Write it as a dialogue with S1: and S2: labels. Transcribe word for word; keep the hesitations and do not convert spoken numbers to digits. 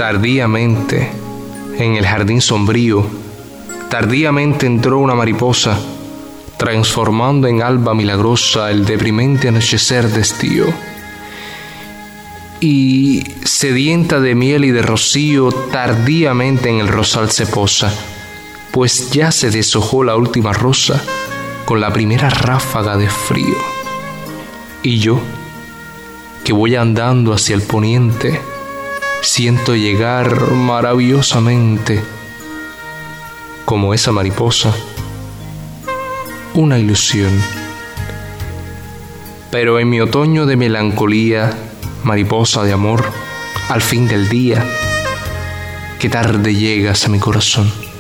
S1: Tardíamente, en el jardín sombrío, tardíamente entró una mariposa, transformando en alba milagrosa el deprimente anochecer de estío. Y sedienta de miel y de rocío, tardíamente en el rosal se posa, pues ya se deshojó la última rosa con la primera ráfaga de frío. Y yo, que voy andando hacia el poniente, siento llegar maravillosamente, como esa mariposa, una ilusión. Pero en mi otoño de melancolía, mariposa de amor, al fin del día, qué tarde llegas a mi corazón.